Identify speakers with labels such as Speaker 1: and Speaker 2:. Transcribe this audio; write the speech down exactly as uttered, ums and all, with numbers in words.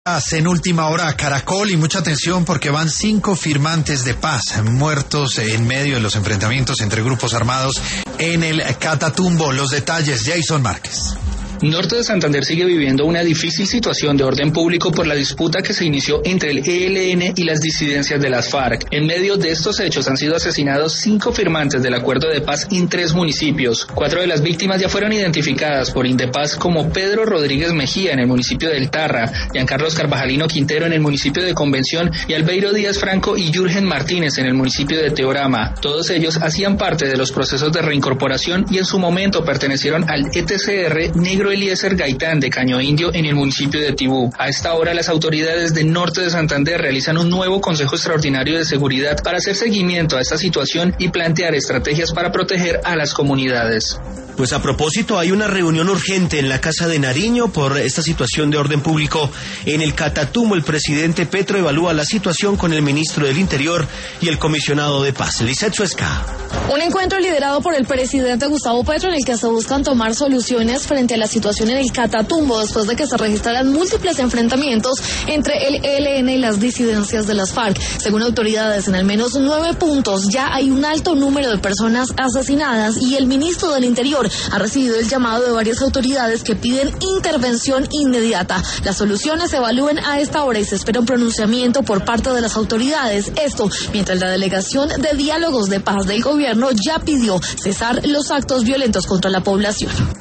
Speaker 1: En última hora, Caracol, y mucha atención porque van cinco firmantes de paz muertos en medio de los enfrentamientos entre grupos armados en el Catatumbo. Los detalles, Jason Márquez.
Speaker 2: Norte de Santander sigue viviendo una difícil situación de orden público por la disputa que se inició entre el E L N y las disidencias de las FARC. En medio de estos hechos han sido asesinados cinco firmantes del acuerdo de paz en tres municipios. Cuatro de las víctimas ya fueron identificadas por Indepaz como Pedro Rodríguez Mejía en el municipio del Tarra, Giancarlos Carvajalino Quintero en el municipio de Convención y Albeiro Díaz Franco y Jürgen Martínez en el municipio de Teorama. Todos ellos hacían parte de los procesos de reincorporación y en su momento pertenecieron al E T C R Negro Eliezer Gaitán de Caño Indio en el municipio de Tibú. A esta hora las autoridades de Norte de Santander realizan un nuevo Consejo Extraordinario de Seguridad para hacer seguimiento a esta situación y plantear estrategias para proteger a las comunidades.
Speaker 3: Pues a propósito, hay una reunión urgente en la Casa de Nariño por esta situación de orden público en el Catatumbo. El presidente Petro evalúa la situación con el ministro del Interior y el comisionado de paz, Lizeth Suesca.
Speaker 4: Un encuentro liderado por el presidente Gustavo Petro en el que se buscan tomar soluciones frente a la situación en el Catatumbo después de que se registraran múltiples enfrentamientos entre el E L N y las disidencias de las FARC. Según autoridades, en al menos nueve puntos ya hay un alto número de personas asesinadas y el ministro del Interior ha recibido el llamado de varias autoridades que piden intervención inmediata. Las soluciones se evalúen a esta hora y se espera un pronunciamiento por parte de las autoridades. Esto mientras la delegación de diálogos de paz del gobierno ya pidió cesar los actos violentos contra la población.